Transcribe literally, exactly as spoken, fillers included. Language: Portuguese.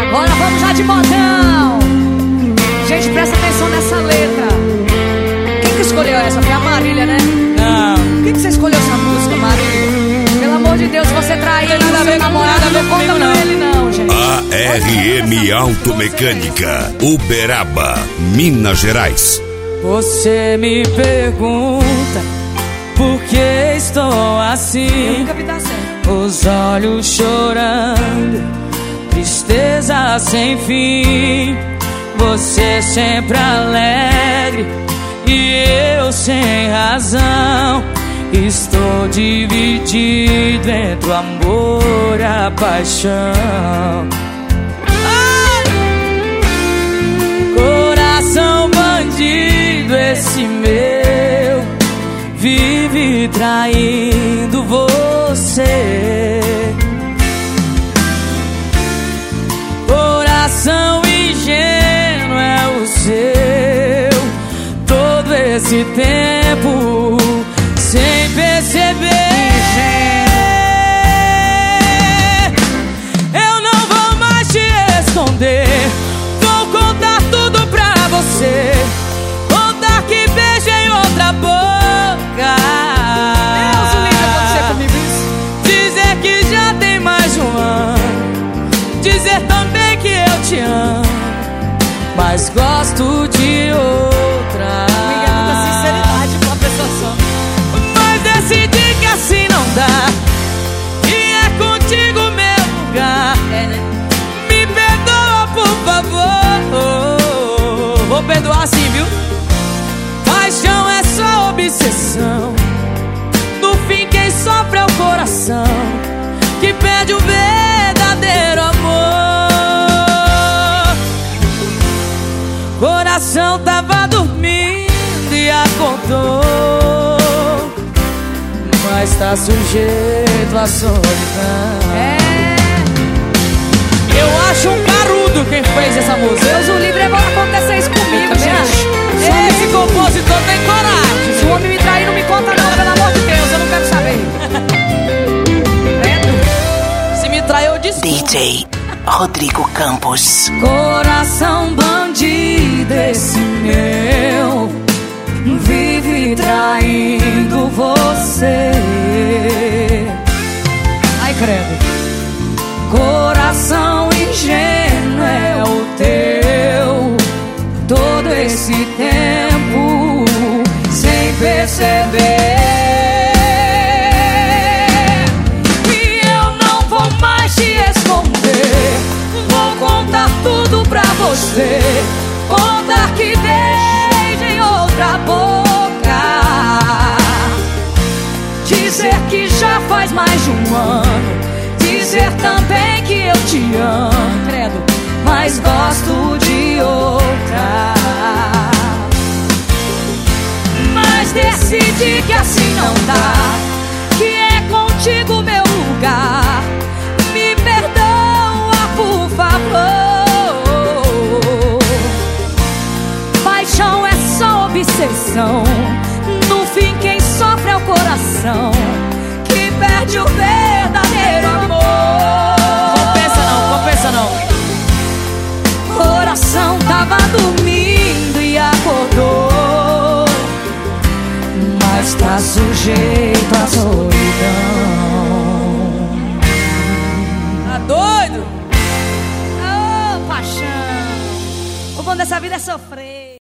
Bora, vamos já de modão. Gente, presta atenção nessa letra. Quem que escolheu essa? Foi a Marília, né? Não. Por que que você escolheu essa música, Marília? Pelo amor de Deus, se você trair ele, nada a ver, seu namorado, nada a ver não conta comigo, pra não. ele não, gente. A R M Automecânica, Uberaba, Minas Gerais. Você me pergunta por que estou Eu assim, nunca vi dar certo. os olhos chorando, tristeza sem fim. Você sempre alegre e eu sem razão. Estou dividido entre o amor e a paixão. Ai! Coração bandido esse meu, vive traindo você. Coração ingênuo é o seu, todo esse tempo sem perceber. Eu não vou mais te esconder, vou contar tudo pra você. Contar que beijei outra boca. Deus, o lindo acontecer comigo isso. Dizer que já tem mais de um ano. Dizer também que eu te amo, mas gosto de outra. Amiga, é muita sinceridade pra uma pessoa só. Mas decidi que assim não dá, e é contigo meu lugar. É, né? Me perdoa, por favor. Vou perdoar sim, viu? Paixão é só obsessão. No fim quem sofre é o coração, que perde o verdadeiro amor. Coração tava dormindo e acordou, mas tá sujeito à solidão. É. Eu acho um carudo quem fez essa música. Deus o livre, agora acontecer isso comigo, também gente. acho. Esse compositor tem coragem. Se o homem me trair, não me conta não, pelo amor de Deus, eu não quero saber. Credo. Se me traiu, eu desculpo. D J Rodrigo Campos. Coração bandido esse meu, vive traindo você. Ai, credo. Coração ingênuo é o teu, todo esse tempo sem perceber. E eu não vou mais te esconder, vou contar tudo pra você. Contar que beijo em outra boca, dizer que já faz mais de um ano, dizer também que eu te amo, credo, mas gosto de outra. Mas decidi que assim não dá, que é contigo meu lugar. Me perdoa, por favor. Paixão é só obsessão, no fim quem sofre é o coração, que perde o verdadeiro amor. Compensa não, compensa não. Coração tava dormindo e acordou, mas tá sujeito à solidão. Tá doido? Ô, paixão, o bom dessa vida é sofrer.